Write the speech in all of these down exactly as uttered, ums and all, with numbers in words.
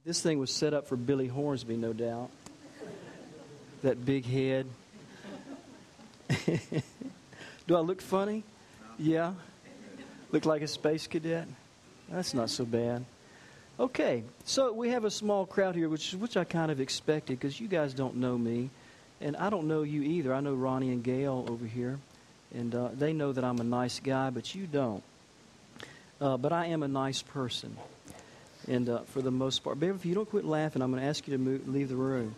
This thing was set up for Billy Hornsby, no doubt. That big head. Do I look funny? Yeah? Look like a space cadet? That's not so bad. Okay, so we have a small crowd here, which which I kind of expected because you guys don't know me, and I don't know you either. I know Ronnie and Gail over here, and uh, they know that I'm a nice guy, but you don't. Uh, but I am a nice person, and uh, for the most part. Beverly, if you don't quit laughing, I'm going to ask you to move, leave the room.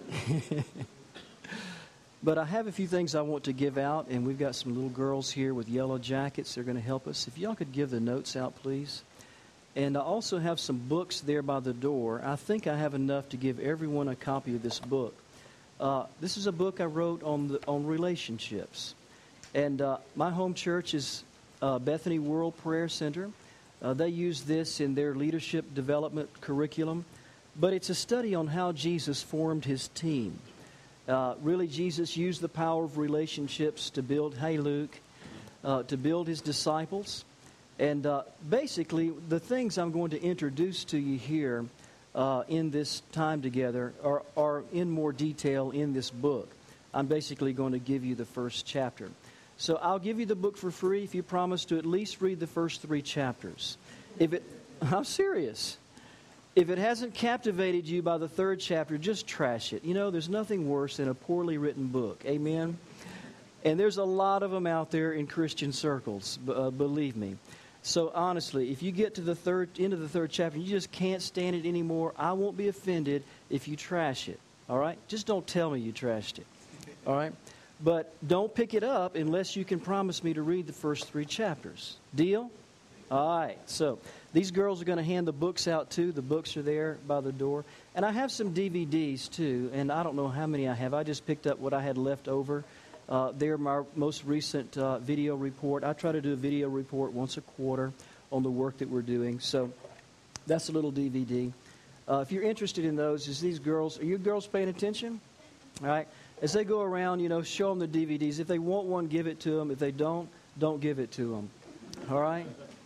But I have a few things I want to give out, and we've got some little girls here with yellow jackets. They're going to help us. If y'all could give the notes out, please. And I also have some books there by the door. I think I have enough to give everyone a copy of this book. Uh, this is a book I wrote on the, on relationships. And uh, my home church is uh, Bethany World Prayer Center. Uh, they use this in their leadership development curriculum. But it's a study on how Jesus formed his team. Uh, really, Jesus used the power of relationships to build, hey, Luke, uh, to build his disciples. And uh, basically, the things I'm going to introduce to you here uh, in this time together are, are in more detail in this book. I'm basically going to give you the first chapter. So I'll give you the book for free if you promise to at least read the first three chapters. If it, I'm serious. If it hasn't captivated you by the third chapter, just trash it. You know, there's nothing worse than a poorly written book. Amen? And there's a lot of them out there in Christian circles, uh, believe me. So honestly, if you get to the third end of the third chapter and you just can't stand it anymore, I won't be offended if you trash it. All right? Just don't tell me you trashed it. All right? But don't pick it up unless you can promise me to read the first three chapters. Deal? All right. So these girls are going to hand the books out too. The books are there by the door. And I have some D V Ds too, and I don't know how many I have. I just picked up what I had left over. Uh, they're my most recent uh, video report. I try to do a video report once a quarter on the work that we're doing. So that's a little D V D. Uh, if you're interested in those, is these girls, are you girls paying attention? All right. As they go around, you know, show them the D V Ds. If they want one, give it to them. If they don't, don't give it to them. All right?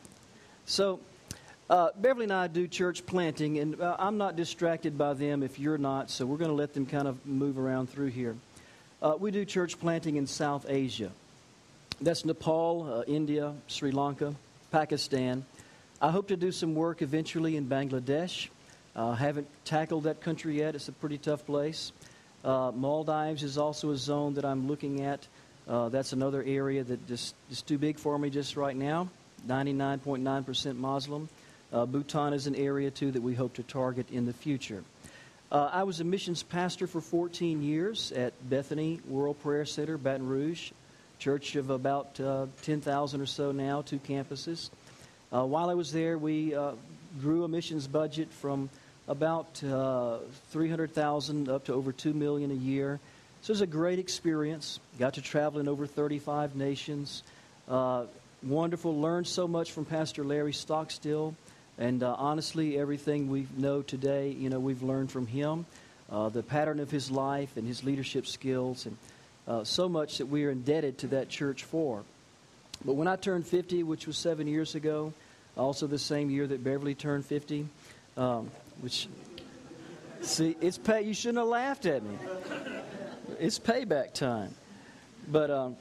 So uh, Beverly and I do church planting, and uh, I'm not distracted by them if you're not, so we're going to let them kind of move around through here. Uh, we do church planting in South Asia. That's Nepal, uh, India, Sri Lanka, Pakistan. I hope to do some work eventually in Bangladesh. I uh, haven't tackled that country yet. It's a pretty tough place. Uh, Maldives is also a zone that I'm looking at. Uh, that's another area that just is too big for me just right now. ninety-nine point nine percent Muslim. Uh, Bhutan is an area, too, that we hope to target in the future. Uh, I was a missions pastor for fourteen years at Bethany World Prayer Center, Baton Rouge, church of about uh, ten thousand or so now, two campuses. Uh, while I was there, we uh, grew a missions budget from about uh, three hundred thousand dollars up to over two million dollars a year. So it was a great experience. Got to travel in over thirty-five nations. Uh, wonderful. Learned so much from Pastor Larry Stockstill. And uh, honestly, everything we know today, you know, we've learned from him. Uh, the pattern of his life and his leadership skills, and uh, so much that we are indebted to that church for. But when I turned fifty, which was seven years ago, also the same year that Beverly turned fifty, um, which, see, it's pay. You shouldn't have laughed at me. It's payback time. But um,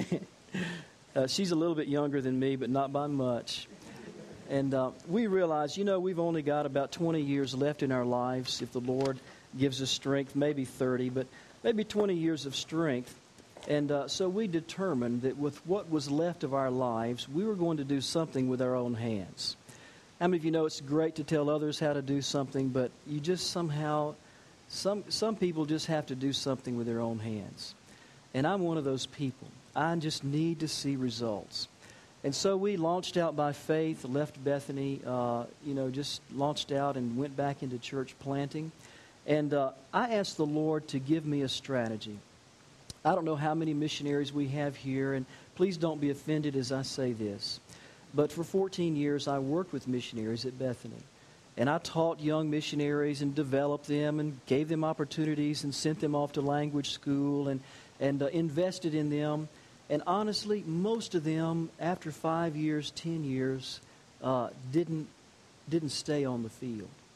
uh, she's a little bit younger than me, but not by much. And uh, we realize, you know, we've only got about twenty years left in our lives if the Lord gives us strength, maybe thirty, but maybe twenty years of strength. And uh, so we determined that with what was left of our lives, we were going to do something with our own hands. How many of you know it's great to tell others how to do something, but you just somehow, some some people just have to do something with their own hands. And I'm one of those people. I just need to see results. And so we launched out by faith, left Bethany, uh, you know, just launched out and went back into church planting. And uh, I asked the Lord to give me a strategy. I don't know how many missionaries we have here, and please don't be offended as I say this. But for fourteen years, I worked with missionaries at Bethany. And I taught young missionaries and developed them and gave them opportunities and sent them off to language school and, and uh, invested in them. And honestly, most of them, after five years, ten years, uh, didn't didn't stay on the field.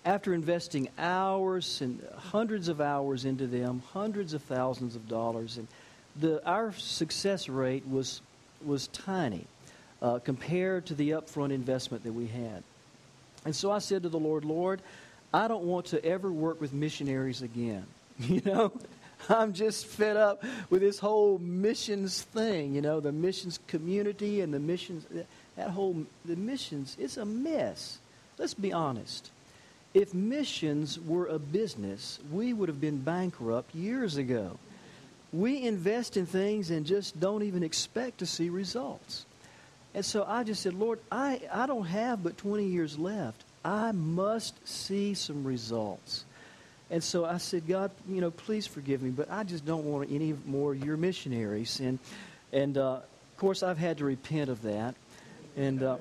after investing hours and hundreds of hours into them, hundreds of thousands of dollars, and the our success rate was was tiny uh, compared to the upfront investment that we had. And so I said to the Lord, Lord, I don't want to ever work with missionaries again. You know, I'm just fed up with this whole missions thing, you know, the missions community and the missions, that whole, the missions, it's a mess. Let's be honest. If missions were a business, we would have been bankrupt years ago. We invest in things and just don't even expect to see results. And so I just said, Lord, I, I don't have but twenty years left. I must see some results. And so I said, God, you know, please forgive me, but I just don't want any more of your missionaries. And, and uh, of course, I've had to repent of that. And uh,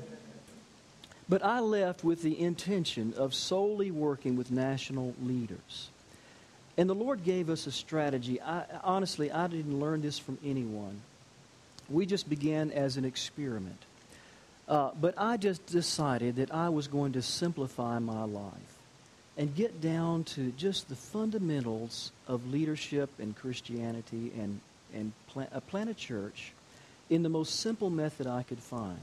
but I left with the intention of solely working with national leaders. And the Lord gave us a strategy. I, honestly, I didn't learn this from anyone. We just began as an experiment. Uh, but I just decided that I was going to simplify my life and get down to just the fundamentals of leadership and Christianity and, and plant, uh, plant a church in the most simple method I could find.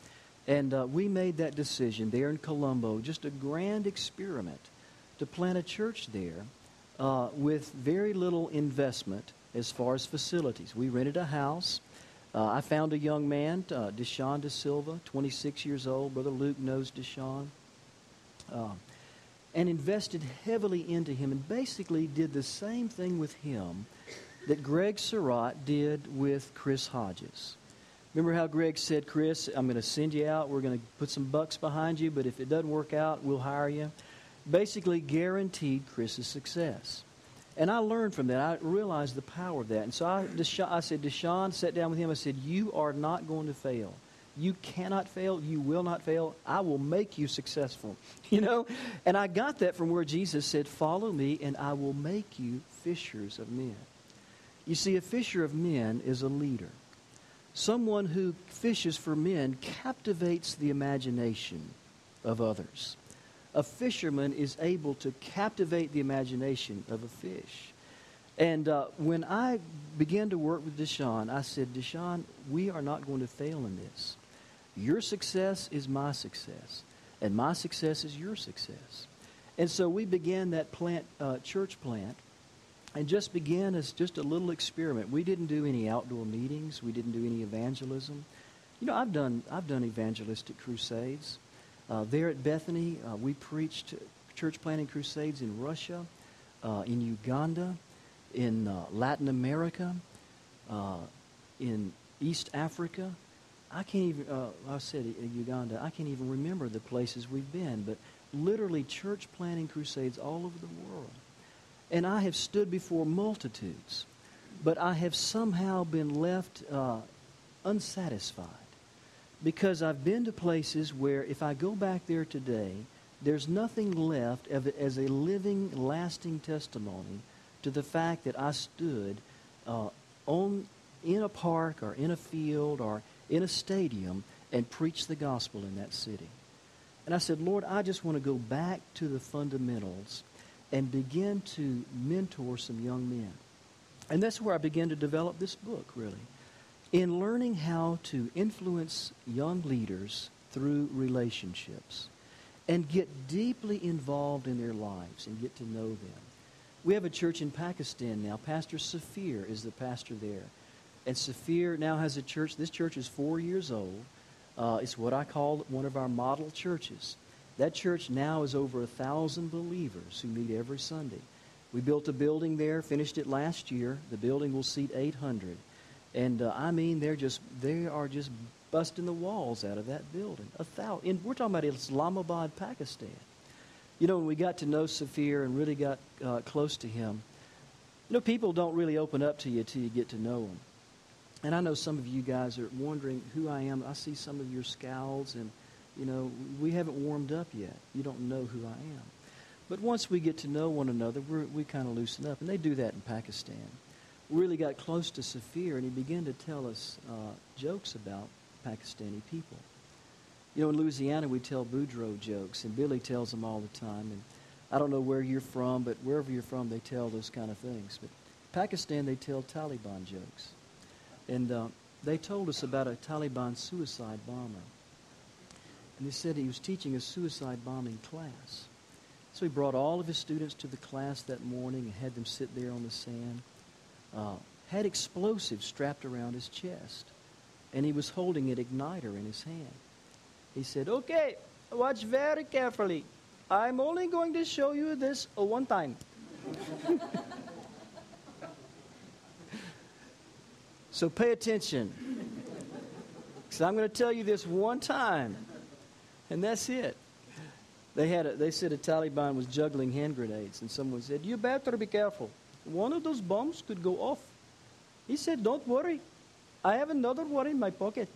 And uh, we made that decision there in Colombo, just a grand experiment to plant a church there uh, with very little investment as far as facilities. We rented a house. Uh, I found a young man, uh, Deshaun De Silva, twenty-six years old. Brother Luke knows Deshaun. Uh, and invested heavily into him and basically did the same thing with him that Greg Surratt did with Chris Hodges. Remember how Greg said, Chris, I'm going to send you out. We're going to put some bucks behind you, but if it doesn't work out, we'll hire you. Basically guaranteed Chris's success. And I learned from that. I realized the power of that. And so I, Deshaun, I said, Deshaun, sat down with him. I said, you are not going to fail. You cannot fail. You will not fail. I will make you successful. You know? And I got that from where Jesus said, follow me and I will make you fishers of men. You see, a fisher of men is a leader. Someone who fishes for men captivates the imagination of others. A fisherman is able to captivate the imagination of a fish. And uh, when I began to work with Deshaun, I said, Deshaun, we are not going to fail in this. Your success is my success, and my success is your success. And so we began that plant, uh, church plant, and just began as just a little experiment. We didn't do any outdoor meetings. We didn't do any evangelism. You know, I've done I've done evangelistic crusades. Uh, there at Bethany, uh, we preached church planting crusades in Russia, uh, in Uganda, in uh, Latin America, uh, in East Africa. I can't even, uh, I said in Uganda, I can't even remember the places we've been, but literally church planting crusades all over the world. And I have stood before multitudes, but I have somehow been left uh, unsatisfied. Because I've been to places where if I go back there today, there's nothing left of it as a living, lasting testimony to the fact that I stood uh, on in a park or in a field or in a stadium and preached the gospel in that city. And I said, Lord, I just want to go back to the fundamentals and begin to mentor some young men. And that's where I began to develop this book, really. In learning how to influence young leaders through relationships and get deeply involved in their lives and get to know them. We have a church in Pakistan now. Pastor Safir is the pastor there. And Safir now has a church. This church is four years old. Uh, it's what I call one of our model churches. That church now is over a thousand believers who meet every Sunday. We built a building there, finished it last year. The building will seat eight hundred. And uh, I mean, they're just they are just busting the walls out of that building. A thousand. And we're talking about Islamabad, Pakistan. You know, when we got to know Safir and really got uh, close to him, you know, people don't really open up to you until you get to know them. And I know some of you guys are wondering who I am. I see some of your scowls, and you know, we haven't warmed up yet. You don't know who I am. But once we get to know one another, we're, we kind of loosen up, and they do that in Pakistan. We really got close to Safir, and he began to tell us uh, jokes about Pakistani people. You know, in Louisiana, we tell Boudreaux jokes, and Billy tells them all the time. And I don't know where you're from, but wherever you're from, they tell those kind of things. But Pakistan, they tell Taliban jokes. And uh, they told us about a Taliban suicide bomber. And they said he was teaching a suicide bombing class. So he brought all of his students to the class that morning and had them sit there on the sand. Uh, had explosives strapped around his chest. And he was holding an igniter in his hand. He said, "Okay, watch very carefully. I'm only going to show you this one time." So pay attention. Because I'm going to tell you this one time. And that's it. They had a, they said a Taliban was juggling hand grenades. And someone said, "You better be careful. One of those bombs could go off." He said, "Don't worry. I have another one in my pocket."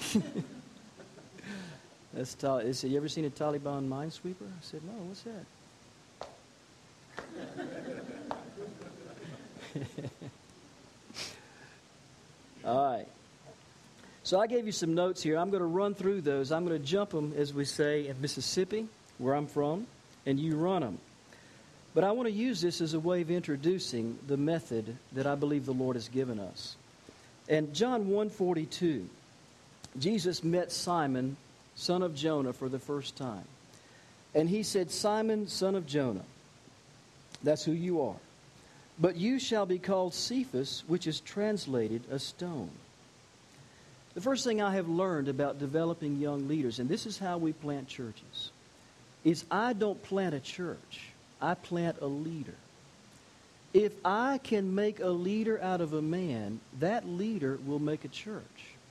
That's ta- they said, "You ever seen a Taliban minesweeper?" I said, "No, what's that?" All right. So I gave you some notes here. I'm going to run through those. I'm going to jump them, as we say, in Mississippi, where I'm from, and you run them. But I want to use this as a way of introducing the method that I believe the Lord has given us. And John one forty-two, Jesus met Simon, son of Jonah, for the first time. And he said, "Simon, son of Jonah," that's who you are, "but you shall be called Cephas," which is translated a stone. The first thing I have learned about developing young leaders, and this is how we plant churches, is I don't plant a church. I plant a leader. If I can make a leader out of a man, that leader will make a church.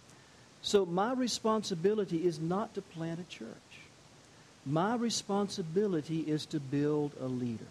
So my responsibility is not to plant a church. My responsibility is to build a leader.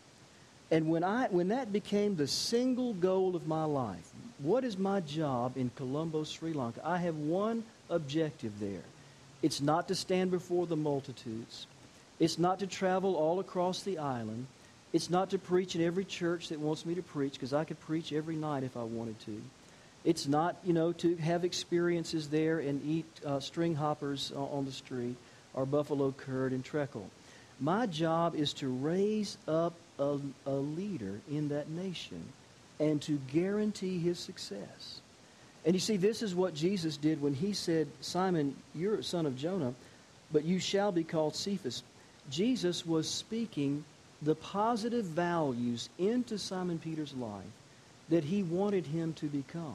And when I when that became the single goal of my life, what is my job in Colombo, Sri Lanka? I have one objective there. It's not to stand before the multitudes. It's not to travel all across the island. It's not to preach in every church that wants me to preach, because I could preach every night if I wanted to. It's not, you know, to have experiences there and eat uh, string hoppers uh, on the street or buffalo curd and treacle. My job is to raise up a, a leader in that nation and to guarantee his success. And you see, this is what Jesus did when he said, "Simon, you're a son of Jonah, but you shall be called Cephas." Jesus was speaking the positive values into Simon Peter's life that he wanted him to become.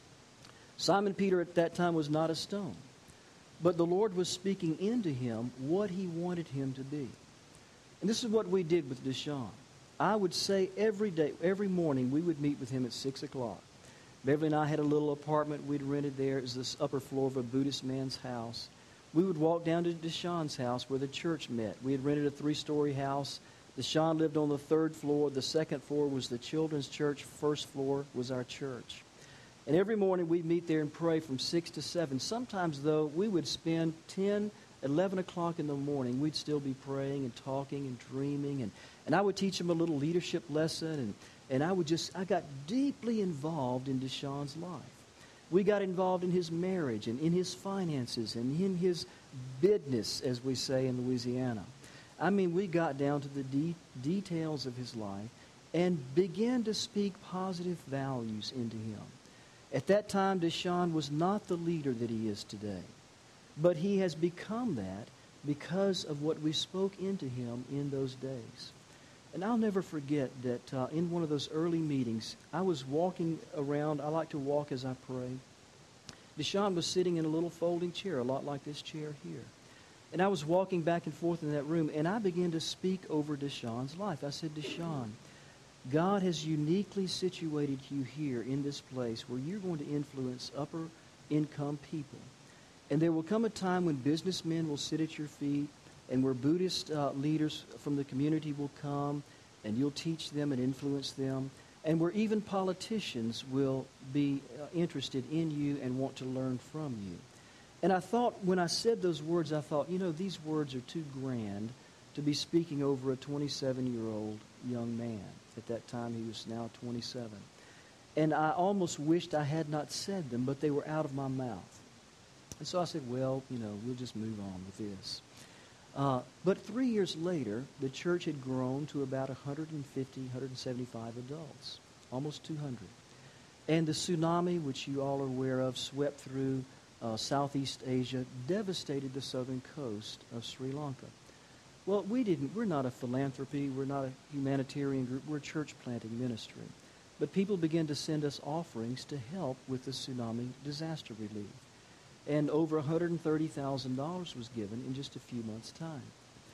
Simon Peter at that time was not a stone, but the Lord was speaking into him what he wanted him to be. And this is what we did with Deshaun. I would say every day, every morning, we would meet with him at six o'clock. Beverly and I had a little apartment we'd rented there. It was this upper floor of a Buddhist man's house. We would walk down to Deshaun's house where the church met. We had rented a three-story house. Deshaun lived on the third floor. The second floor was the children's church. First floor was our church. And every morning we'd meet there and pray from six to seven. Sometimes, though, we would spend ten, eleven o'clock in the morning. We'd still be praying and talking and dreaming. And, and I would teach him a little leadership lesson. And, and I would just, I got deeply involved in Deshaun's life. We got involved in his marriage and in his finances and in his business, as we say in Louisiana. I mean, we got down to the de- details of his life and began to speak positive values into him. At that time, Deshaun was not the leader that he is today, but he has become that because of what we spoke into him in those days. And I'll never forget that uh, in one of those early meetings, I was walking around. I like to walk as I pray. Deshaun was sitting in a little folding chair, a lot like this chair here. And I was walking back and forth in that room, and I began to speak over Deshaun's life. I said, "Deshaun, God has uniquely situated you here in this place where you're going to influence upper-income people. And there will come a time when businessmen will sit at your feet, and where Buddhist uh, leaders from the community will come, and you'll teach them and influence them, and where even politicians will be uh, interested in you and want to learn from you." And I thought, when I said those words, I thought, you know, these words are too grand to be speaking over a twenty-seven-year-old young man. At that time, he was now twenty-seven. And I almost wished I had not said them, but they were out of my mouth. And so I said, well, you know, we'll just move on with this. Uh, but three years later, the church had grown to about one hundred fifty, one hundred seventy-five adults, almost two hundred. And the tsunami, which you all are aware of, swept through uh, Southeast Asia, devastated the southern coast of Sri Lanka. Well, we didn't, we're not a philanthropy, we're not a humanitarian group, we're a church planting ministry. But people began to send us offerings to help with the tsunami disaster relief. And over one hundred thirty thousand dollars was given in just a few months' time.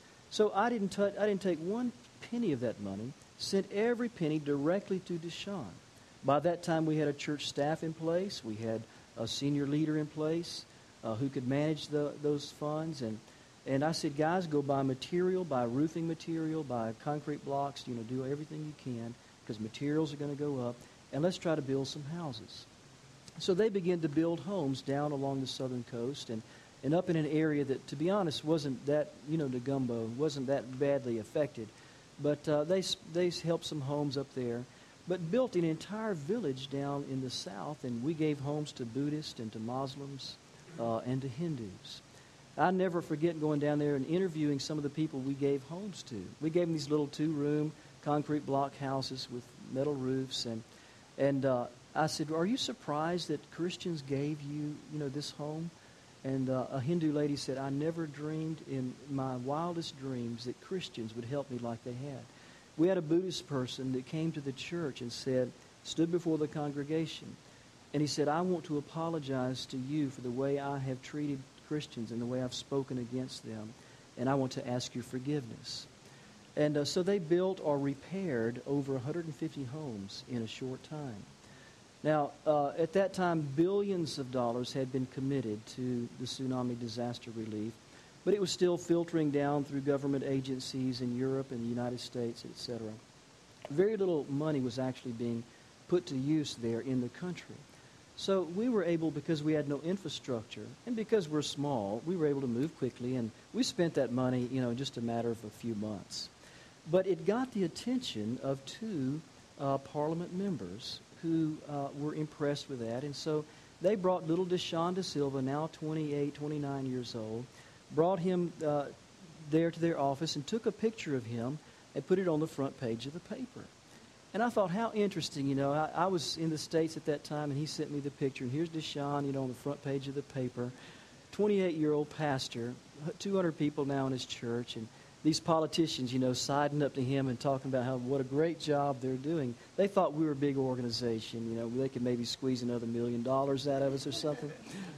So I didn't, t- I didn't take one penny of that money, sent every penny directly to Deshaun. By that time, we had a church staff in place. We had a senior leader in place uh, who could manage the, those funds. And, and I said, guys, go buy material, buy roofing material, buy concrete blocks, you know, do everything you can because materials are going to go up. And let's try to build some houses. So they began to build homes down along the southern coast and, and up in an area that, to be honest, wasn't that, you know, Negumbo wasn't that badly affected. But uh, they they helped some homes up there, but built an entire village down in the south, and we gave homes to Buddhists and to Muslims uh, and to Hindus. I never forget going down there and interviewing some of the people we gave homes to. We gave them these little two-room concrete block houses with metal roofs, and and uh, I said, "Are you surprised that Christians gave you, you know, this home?" And uh, a Hindu lady said, "I never dreamed in my wildest dreams that Christians would help me like they had." We had a Buddhist person that came to the church and said, stood before the congregation, and he said, "I want to apologize to you for the way I have treated Christians and the way I've spoken against them, and I want to ask your forgiveness." And uh, so they built or repaired over one hundred fifty homes in a short time. Now, uh, at that time, billions of dollars had been committed to the tsunami disaster relief, but it was still filtering down through government agencies in Europe and the United States, et cetera. Very little money was actually being put to use there in the country. So we were able, because we had no infrastructure, and because we're small, we were able to move quickly, and we spent that money, you know, in just a matter of a few months. But it got the attention of two uh, parliament members who uh, were impressed with that. And so they brought little Deshaun De Silva, now twenty-eight, twenty-nine years old, brought him uh, there to their office and took a picture of him and put it on the front page of the paper. And I thought, how interesting, you know. I, I was in the States at that time, and he sent me the picture. And here's Deshaun, you know, on the front page of the paper, twenty-eight-year-old pastor, two hundred people now in his church, and these politicians, you know, siding up to him and talking about how what a great job they're doing. They thought we were a big organization, you know, they could maybe squeeze another million dollars out of us or something.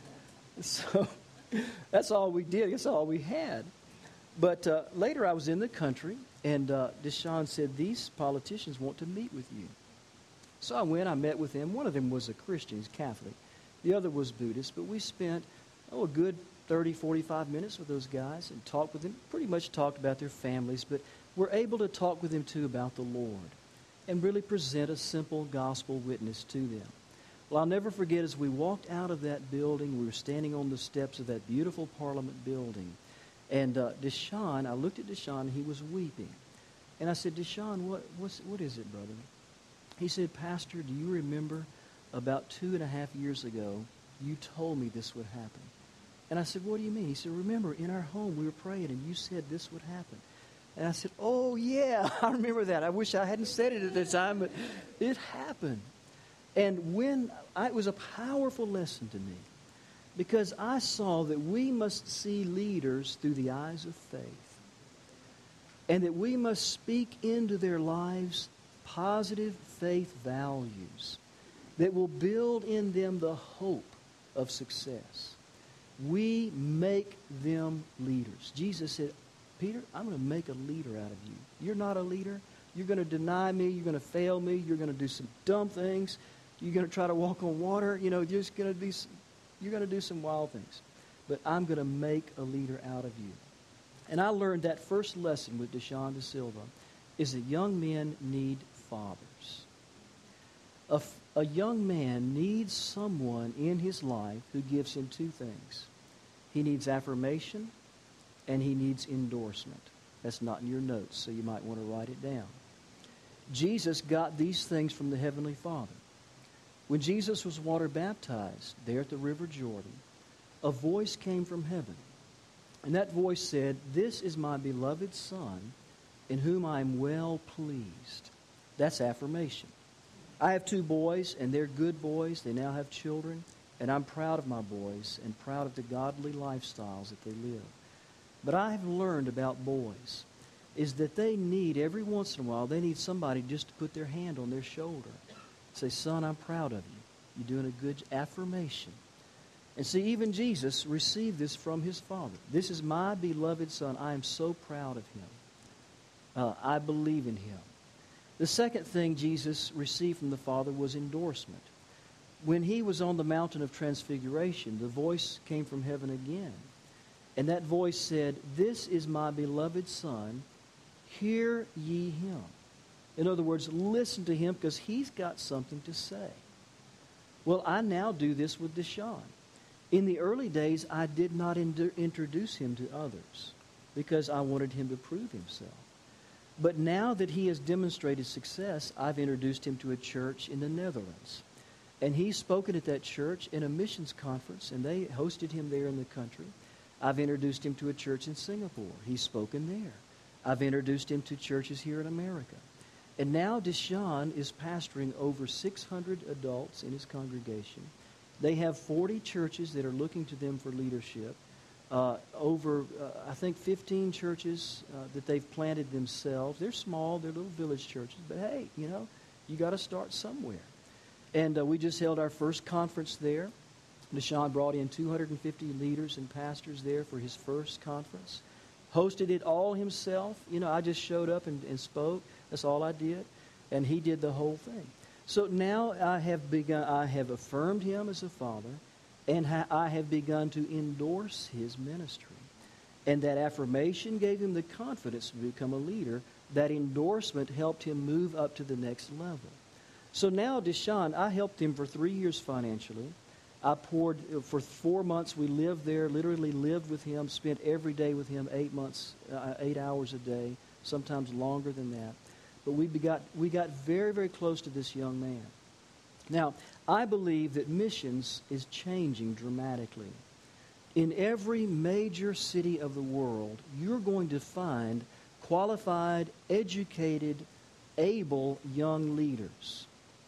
So that's all we did. That's all we had. But uh, later I was in the country, and uh, Deshaun said, "These politicians want to meet with you." So I went, I met with them. One of them was a Christian, he's Catholic. The other was Buddhist, but we spent, oh, a good thirty, forty-five minutes with those guys and talked with them, pretty much talked about their families, but we're able to talk with them too about the Lord and really present a simple gospel witness to them. Well, I'll never forget, as we walked out of that building, we were standing on the steps of that beautiful Parliament building, and uh, Deshaun, I looked at Deshaun, and he was weeping. And I said, "Deshaun, what, what's, what is it, brother?" He said, "Pastor, do you remember about two and a half years ago, you told me this would happen?" And I said, "What do you mean?" He said, "Remember, in our home we were praying and you said this would happen." And I said, "Oh, yeah, I remember that. I wish I hadn't said it at the time, but it happened." And when I, it was a powerful lesson to me, because I saw that we must see leaders through the eyes of faith, and that we must speak into their lives positive faith values that will build in them the hope of success. We make them leaders. Jesus said, "Peter, I'm going to make a leader out of you. You're not a leader. You're going to deny me. You're going to fail me. You're going to do some dumb things. You're going to try to walk on water. You know, you're just going to be, you're going to do some wild things. But I'm going to make a leader out of you." And I learned that first lesson with Deshaun De Silva is that young men need fathers. A, a young man needs someone in his life who gives him two things. He needs affirmation, and he needs endorsement. That's not in your notes, so you might want to write it down. Jesus got these things from the Heavenly Father. When Jesus was water baptized there at the River Jordan, a voice came from heaven, And that voice said, "This is my beloved Son, in whom I am well pleased." That's affirmation. I have two boys, and they're good boys. They now have children, and I'm proud of my boys and proud of the godly lifestyles that they live. But I have learned about boys is that they need, every once in a while, they need somebody just to put their hand on their shoulder. Say, "Son, I'm proud of you. You're doing a good affirmation." And see, even Jesus received this from his Father. "This is my beloved Son. I am so proud of him. Uh, I believe in him." The second thing Jesus received from the Father was endorsement. When he was on the mountain of transfiguration, the voice came from heaven again. And that voice said, "This is my beloved Son. Hear ye him." In other words, listen to him because he's got something to say. Well, I now do this with Deshaun. In the early days, I did not in- introduce him to others because I wanted him to prove himself. But now that he has demonstrated success, I've introduced him to a church in the Netherlands. And he's spoken at that church in a missions conference, and they hosted him there in the country. I've introduced him to a church in Singapore. He's spoken there. I've introduced him to churches here in America. And now Deshaun is pastoring over six hundred adults in his congregation. They have forty churches that are looking to them for leadership. Uh, over, uh, I think, fifteen churches uh, that they've planted themselves. They're small, they're little village churches, but hey, you know, you got to start somewhere. And uh, we just held our first conference there. Deshaun brought in two hundred fifty leaders and pastors there for his first conference. Hosted it all himself. You know, I just showed up and, and spoke. That's all I did. And he did the whole thing. So now I have begun, I have affirmed him as a father, and ha- I have begun to endorse his ministry. And that affirmation gave him the confidence to become a leader. That endorsement helped him move up to the next level. So now Deshaun, I helped him for three years financially. I poured, for four months we lived there, literally lived with him, spent every day with him, eight months, uh, eight hours a day, sometimes longer than that. But we got, we got very, very close to this young man. Now, I believe that missions is changing dramatically. In every major city of the world, you're going to find qualified, educated, able young leaders.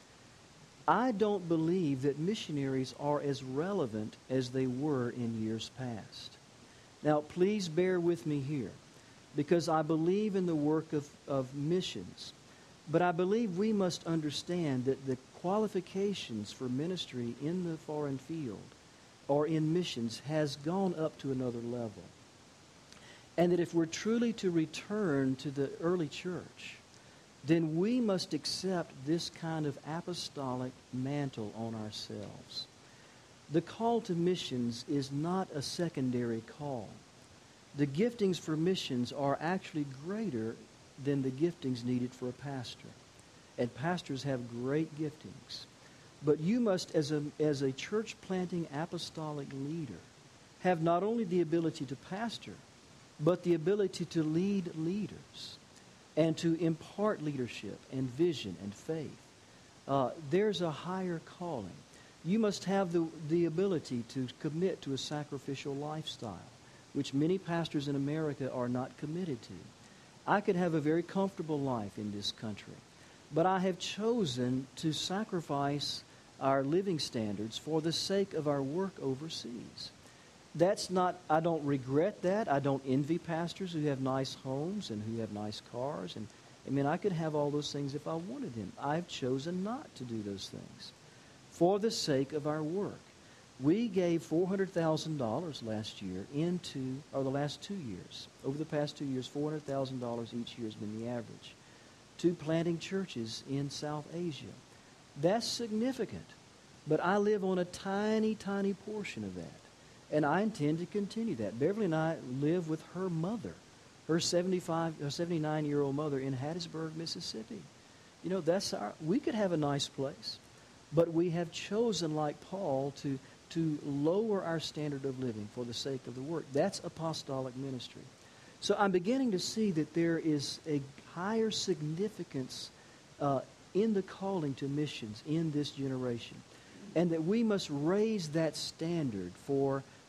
I don't believe that missionaries are as relevant as they were in years past. Now, please bear with me here, because I believe in the work of, of missions. But I believe we must understand that the qualifications for ministry in the foreign field or in missions has gone up to another level. And that if we're truly to return to the early church, then we must accept this kind of apostolic mantle on ourselves. The call to missions is not a secondary call. The giftings for missions are actually greater than the giftings needed for a pastor. And pastors have great giftings. But you must, as a, as a church planting apostolic leader, have not only the ability to pastor, but the ability to lead leaders and to impart leadership and vision and faith. Uh, there's a higher calling. You must have the, the ability to commit to a sacrificial lifestyle, which many pastors in America are not committed to. I could have a very comfortable life in this country, but I have chosen to sacrifice our living standards for the sake of our work overseas. That's not, I don't regret that. I don't envy pastors who have nice homes and who have nice cars. And I mean, I could have all those things if I wanted them. I've chosen not to do those things for the sake of our work. We gave four hundred thousand dollars last year into, or the last two years. Over the past two years, four hundred thousand dollars each year has been the average, to planting churches in South Asia. That's significant. But I live on a tiny, tiny portion of that. And I intend to continue that. Beverly and I live with her mother, her seventy-five, her seventy-nine-year-old mother in Hattiesburg, Mississippi. You know, that's our, we could have a nice place, but we have chosen, like Paul, to, to lower our standard of living for the sake of the work. That's apostolic ministry. So I'm beginning to see that there is a higher significance uh, in the calling to missions in this generation, and that we must raise that standard for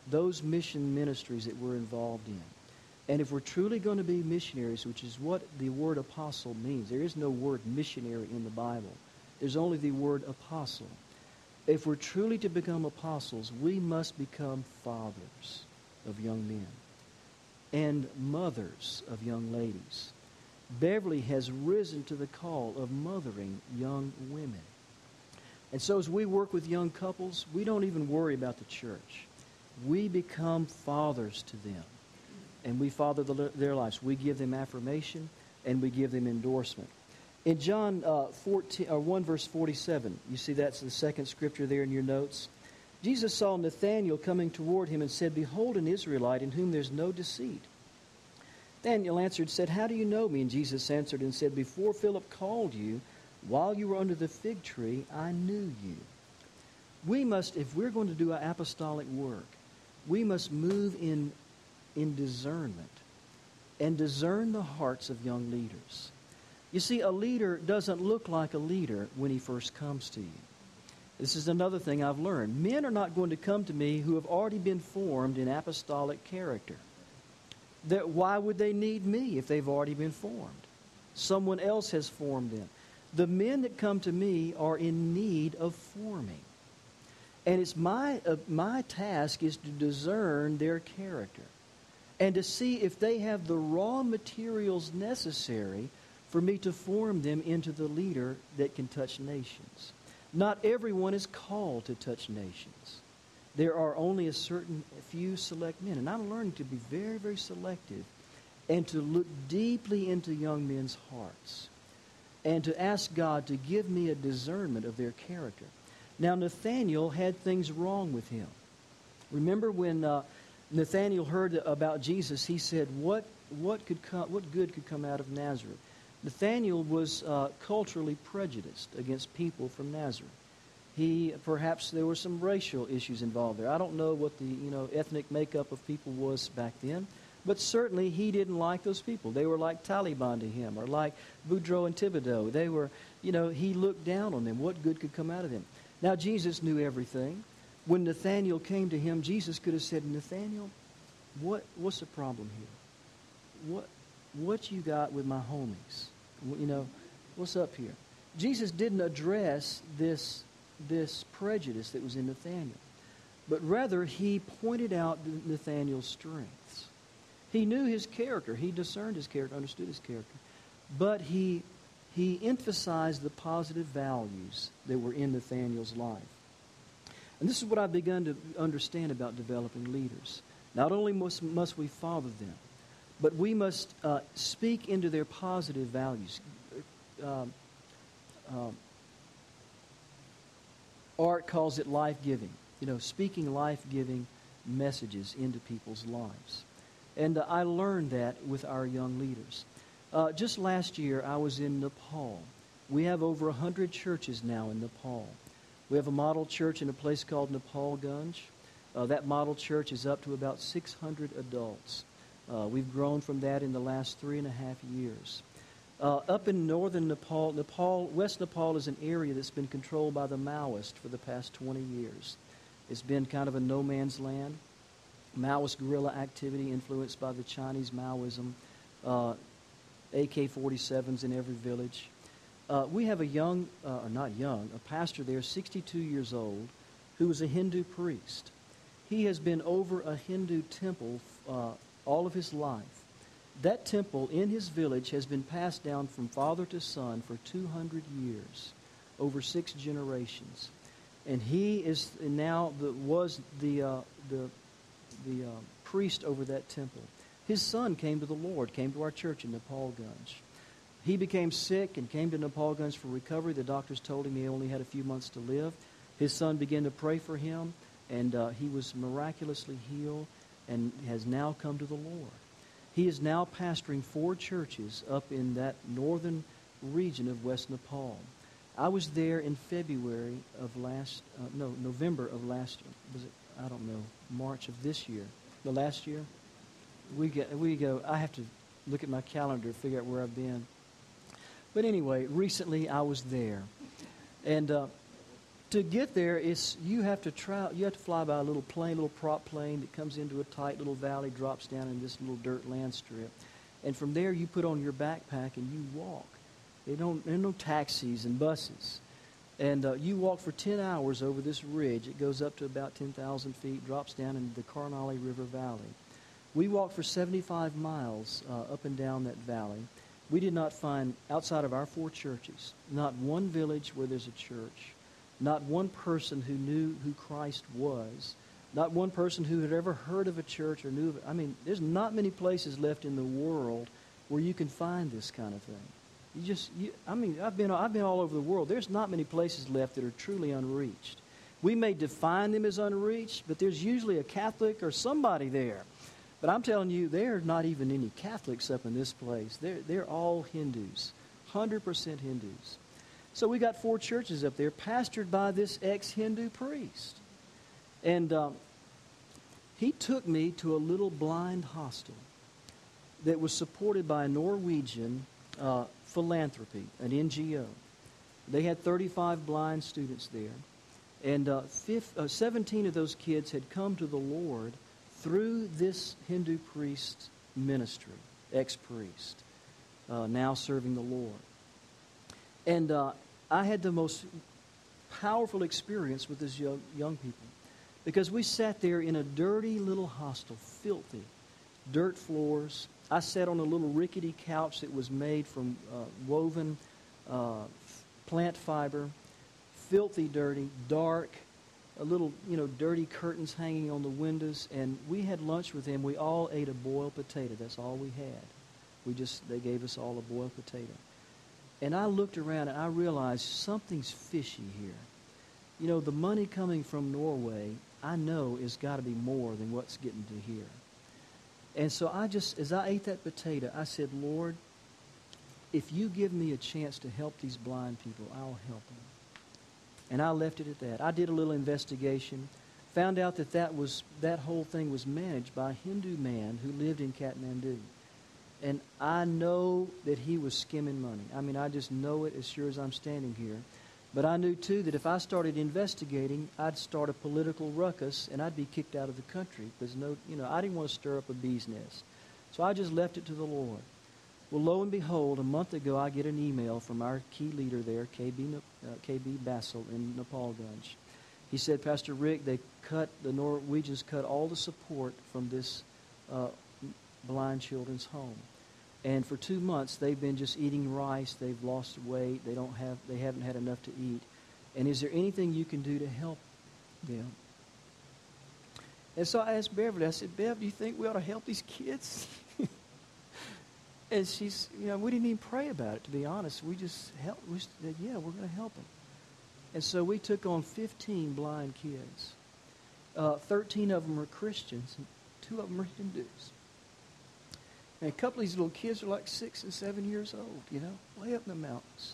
those mission ministries that we're involved in. And if we're truly going to be missionaries, which is what the word apostle means, there is no word missionary in the Bible. There's only the word apostle. If we're truly to become apostles, we must become fathers of young men and mothers of young ladies. Beverly has risen to the call of mothering young women. And so as we work with young couples, we don't even worry about the church. We become fathers to them. And we father the, their lives. We give them affirmation and we give them endorsement. In John uh, fourteen, or one verse forty-seven, you see that's the second scripture there in your notes. Jesus saw Nathanael coming toward him and said, "Behold, an Israelite in whom there's no deceit." Nathanael answered and said, "How do you know me?" And Jesus answered and said, "Before Philip called you, while you were under the fig tree, I knew you." We must, if we're going to do our apostolic work, we must move in, in discernment and discern the hearts of young leaders. You see, a leader doesn't look like a leader when he first comes to you. This is another thing I've learned. Men are not going to come to me who have already been formed in apostolic character. That, why would they need me if they've already been formed? Someone else has formed them. The men that come to me are in need of forming. And it's my, uh, my task is to discern their character and to see if they have the raw materials necessary for me to form them into the leader that can touch nations. Not everyone is called to touch nations. There are only a certain few select men. And I'm learning to be very, very selective and to look deeply into young men's hearts and to ask God to give me a discernment of their character. Now, Nathanael had things wrong with him. Remember when uh, Nathanael heard about Jesus, he said, what, what, could come, what good could come out of Nazareth? Nathanael was uh, culturally prejudiced against people from Nazareth. He, perhaps there were some racial issues involved there. I don't know what the you know ethnic makeup of people was back then, but certainly he didn't like those people. They were like Taliban to him, or like Boudreaux and Thibodeau. They were, you know, he looked down on them. What good could come out of them? Now, Jesus knew everything. When Nathanael came to him, Jesus could have said, "Nathanael, what what's the problem here? What what you got with my homies? You know, what's up here?" Jesus didn't address this this prejudice that was in Nathanael, but rather he pointed out Nathanael's strengths. He knew his character. He discerned his character, understood his character, but he he emphasized the positive values that were in Nathanael's life. And this is what I've begun to understand about developing leaders. Not only must, must we father them, but we must uh, speak into their positive values. Um, um, Art calls it life-giving. You know, speaking life-giving messages into people's lives. And uh, I learned that with our young leaders. Uh, just last year, I was in Nepal. We have over one hundred churches now in Nepal. We have a model church in a place called Nepalganj. Uh, that model church is up to about six hundred adults. Uh, we've grown from that in the last three and a half years. Uh, up in northern Nepal, Nepal, West Nepal is an area that's been controlled by the Maoists for the past twenty years. It's been kind of a no man's land. Maoist guerrilla activity influenced by the Chinese Maoism. Uh, A K forty-sevens in every village. Uh, we have a young, uh, or not young, a pastor there, sixty-two years old, who is a Hindu priest. He has been over a Hindu temple uh, all of his life. That temple in his village has been passed down from father to son for two hundred years, over six generations. And he is now the, was the, uh, the, the uh, priest over that temple. His son came to the Lord, came to our church in Nepalganj. He became sick and came to Nepalganj for recovery. The doctors told him he only had a few months to live. His son began to pray for him, and uh, he was miraculously healed and has now come to the Lord. He is now pastoring four churches up in that northern region of West Nepal. I was there in February of last, uh, no, November of last, was it, I don't know, March of this year. The last year? We get, we go, I have to look at my calendar to figure out where I've been. But anyway, recently I was there. And uh, to get there, it's, you have to try, you have to fly by a little plane, little prop plane that comes into a tight little valley, drops down in this little dirt land strip. And from there, you put on your backpack and you walk. They don't, there are no taxis and buses. And uh, you walk for ten hours over this ridge. It goes up to about ten thousand feet, drops down into the Carnally River Valley. We walked for seventy-five miles uh, up and down that valley. We did not find, outside of our four churches, not one village where there's a church, not one person who knew who Christ was, not one person who had ever heard of a church or knew of it. I mean, there's not many places left in the world where you can find this kind of thing. You just, you, I mean, I've been, I've been all over the world. There's not many places left that are truly unreached. We may define them as unreached, but there's usually a Catholic or somebody there. But I'm telling you, there are not even any Catholics up in this place. They're, they're all Hindus, one hundred percent Hindus. So we got four churches up there pastored by this ex-Hindu priest. And um, he took me to a little blind hostel that was supported by a Norwegian uh, philanthropy, an N G O. They had thirty-five blind students there. And uh, fifth, uh, seventeen of those kids had come to the Lord through this Hindu priest's ministry, ex-priest, uh, now serving the Lord. And uh, I had the most powerful experience with these young, young people because we sat there in a dirty little hostel, filthy, dirt floors. I sat on a little rickety couch that was made from uh, woven uh, plant fiber, filthy, dirty, dark, a little, you know, dirty curtains hanging on the windows. And we had lunch with them. We all ate a boiled potato. That's all we had. We just, they gave us all a boiled potato. And I looked around and I realized something's fishy here. You know, the money coming from Norway, I know, has got to be more than what's getting to here. And so I just, as I ate that potato, I said, Lord, if you give me a chance to help these blind people, I'll help them. And I left it at that. I did a little investigation, found out that that, was, that whole thing was managed by a Hindu man who lived in Kathmandu. And I know that he was skimming money. I mean, I just know it as sure as I'm standing here. But I knew, too, that if I started investigating, I'd start a political ruckus and I'd be kicked out of the country. Because, no, you know, I didn't want to stir up a bee's nest. So I just left it to the Lord. Well, lo and behold, a month ago, I get an email from our key leader there, K B, uh, K B Basil in Nepalganj. He said, Pastor Rick, they cut, the Norwegians cut all the support from this uh, blind children's home. And for two months, they've been just eating rice. They've lost weight. They don't have. They haven't had enough to eat. And is there anything you can do to help them? And so I asked Beverly. I said, Bev, do you think we ought to help these kids? And she's, you know, we didn't even pray about it, to be honest. We just helped. We said, yeah, we're going to help them. And so we took on fifteen blind kids. Uh, thirteen of them are Christians, and two of them are Hindus. And a couple of these little kids are like six and seven years old, you know, way up in the mountains.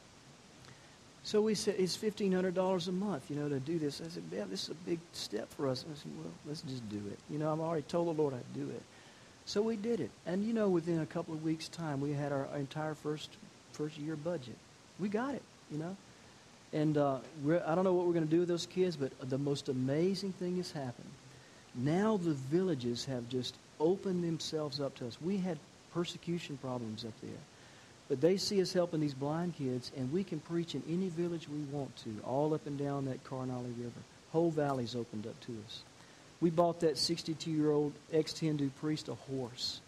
So we said, it's fifteen hundred dollars a month, you know, to do this. I said, yeah, this is a big step for us. I said, well, let's just do it. You know, I've already told the Lord I'd do it. So we did it. And, you know, within a couple of weeks' time, we had our entire first first year budget. We got it, you know. And uh, we're, I don't know what we're going to do with those kids, but the most amazing thing has happened. Now the villages have just opened themselves up to us. We had persecution problems up there. But they see us helping these blind kids, and we can preach in any village we want to, all up and down that Karnali River. Whole valley's opened up to us. We bought that sixty-two-year-old ex-Hindu priest a horse.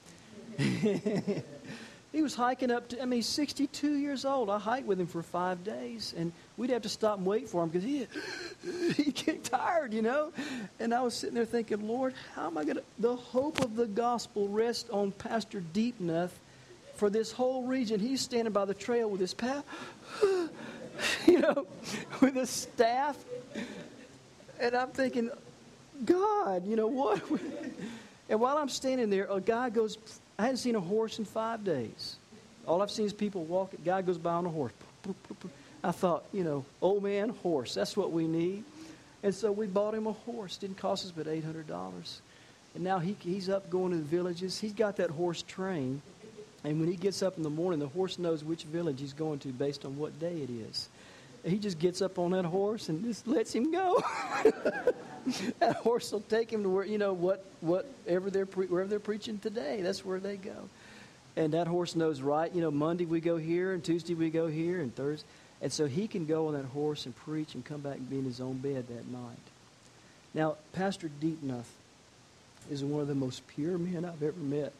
He was hiking up to, I mean, he's sixty-two years old. I hiked with him for five days, and we'd have to stop and wait for him because he, he'd get tired, you know. And I was sitting there thinking, Lord, how am I going to, the hope of the gospel rests on Pastor Deepnath for this whole region. He's standing by the trail with his path, you know, with a staff. And I'm thinking, God, you know what? And while I'm standing there, a guy goes, I hadn't seen a horse in five days. All I've seen is people walk. A guy goes by on a horse. I thought, you know, old man, horse, that's what we need. And so we bought him a horse. Didn't cost us but eight hundred dollars. And now he he's up going to the villages. He's got that horse trained. And when he gets up in the morning, the horse knows which village he's going to based on what day it is. he just gets up on that horse and just lets him go. That horse will take him to where, you know, what, whatever they're pre- wherever they're preaching today, that's where they go. And that horse knows, right, you know, Monday we go here, and Tuesday we go here, and Thursday. And so he can go on that horse and preach and come back and be in his own bed that night. Now, Pastor Deepnuth is one of the most pure men I've ever met.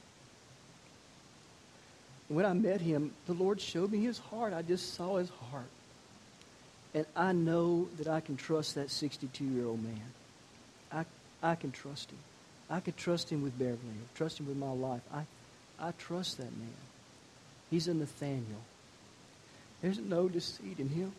When I met him, the Lord showed me his heart. I just saw his heart. And I know that I can trust that sixty-two-year-old man. I, I can trust him. I can trust him with Beverly. I trust him with my life. I, I trust that man. He's a Nathaniel. There's no deceit in him.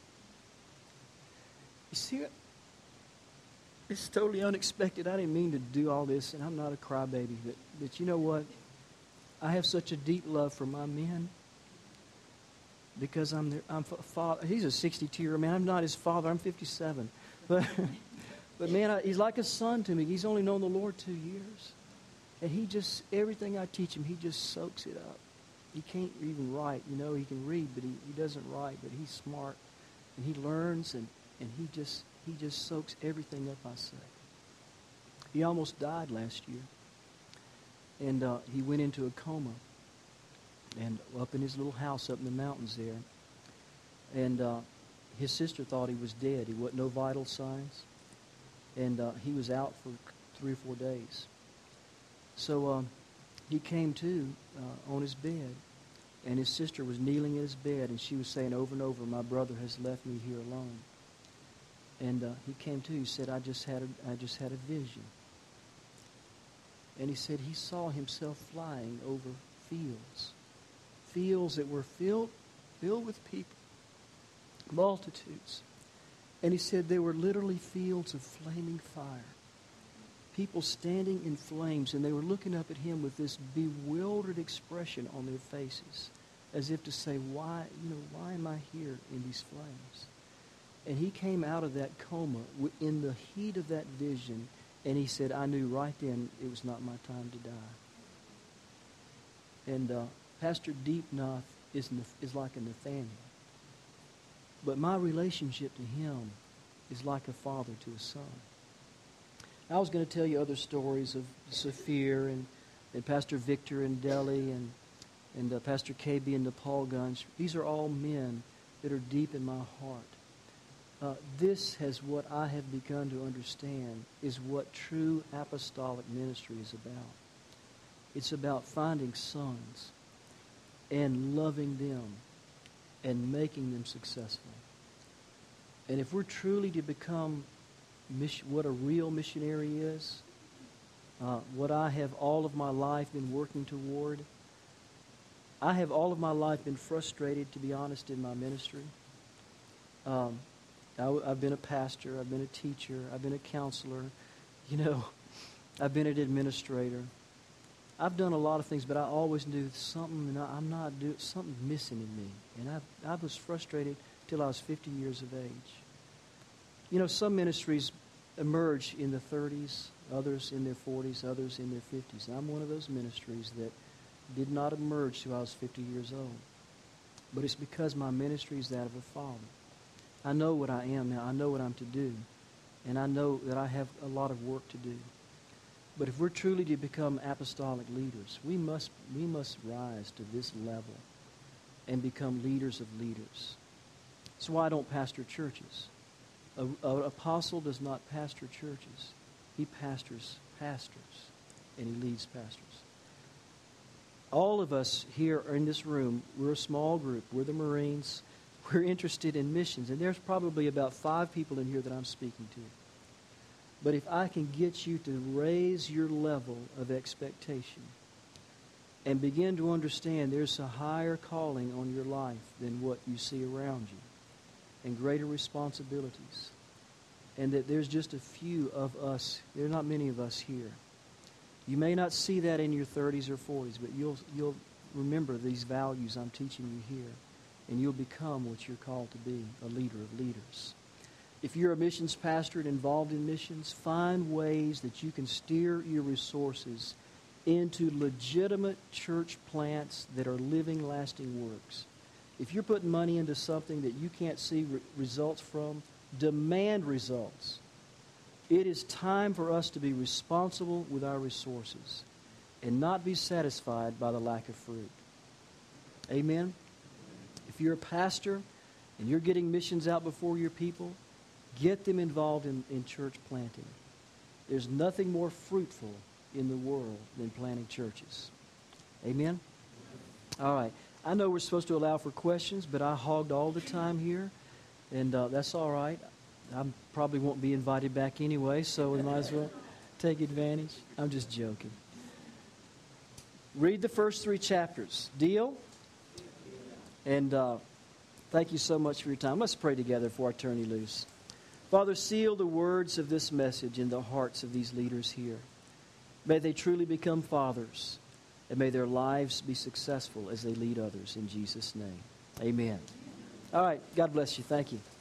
You see, it's totally unexpected. I didn't mean to do all this, and I'm not a crybaby. But, but you know what? I have such a deep love for my men because I'm their I'm a father. He's a sixty-two-year-old man. I'm not his father. I'm fifty-seven. But, but man, I, he's like a son to me. He's only known the Lord two years. And he just, everything I teach him, he just soaks it up. He can't even write. You know, he can read, but he, he doesn't write. But he's smart. And he learns, and, and he just he just soaks everything up I say. He almost died last year. And uh, he went into a coma. And up in his little house up in the mountains there. And uh, his sister thought he was dead. He wasn't no vital signs. And uh, he was out for three or four days. So um, he came to uh, on his bed. And his sister was kneeling in his bed. And she was saying over and over, my brother has left me here alone. And uh, he came to. He said, I just had a, I just had a vision. And he said he saw himself flying over fields. Fields that were filled, filled with people. Multitudes. And he said they were literally fields of flaming fire. People standing in flames, and they were looking up at him with this bewildered expression on their faces, as if to say, why, you know, why am I here in these flames? And he came out of that coma in the heat of that vision, and he said, I knew right then it was not my time to die. And uh, Pastor Deepnuth is, is like a Nathaniel. But my relationship to him is like a father to a son. I was going to tell you other stories of Saphir and, and Pastor Victor in Delhi and, and uh, Pastor K B in Nepalganj. These are all men that are deep in my heart. Uh, this has what I have begun to understand is what true apostolic ministry is about. It's about finding sons and loving them and making them successful. And if we're truly to become mission, what a real missionary is, uh, what I have all of my life been working toward, I have all of my life been frustrated, to be honest, in my ministry. Um, I, I've been a pastor, I've been a teacher, I've been a counselor, you know, I've been an administrator. I've done a lot of things, but I always knew something, and I'm not doing something missing in me. And I, I was frustrated till I was fifty years of age. You know, some ministries emerge in the thirties, others in their forties, others in their fifties. And I'm one of those ministries that did not emerge till I was fifty years old. But it's because my ministry is that of a father. I know what I am now. I know what I'm to do. And I know that I have a lot of work to do. But if we're truly to become apostolic leaders, we must we must rise to this level and become leaders of leaders. That's why I don't pastor churches. An apostle does not pastor churches. He pastors pastors, and he leads pastors. All of us here are in this room, we're a small group. We're the Marines. We're interested in missions, and there's probably about five people in here that I'm speaking to. But if I can get you to raise your level of expectation and begin to understand there's a higher calling on your life than what you see around you and greater responsibilities, and that there's just a few of us, there are not many of us here. You may not see that in your thirties or forties, but you'll you'll remember these values I'm teaching you here, and you'll become what you're called to be, a leader of leaders. If you're a missions pastor and involved in missions, find ways that you can steer your resources into legitimate church plants that are living, lasting works. if you're putting money into something that you can't see re- results from, demand results. It is time for us to be responsible with our resources and not be satisfied by the lack of fruit. Amen? If you're a pastor and you're getting missions out before your people, get them involved in, in church planting. There's nothing more fruitful in the world than planting churches. Amen? All right. I know we're supposed to allow for questions, but I hogged all the time here, and uh, that's all right. I probably won't be invited back anyway, so we might as well take advantage. I'm just joking. Read the first three chapters. Deal? And uh, thank you so much for your time. Let's pray together before I turn you loose. Father, seal the words of this message in the hearts of these leaders here. May they truly become fathers, and may their lives be successful as they lead others. In Jesus' name, amen. All right. God bless you. Thank you.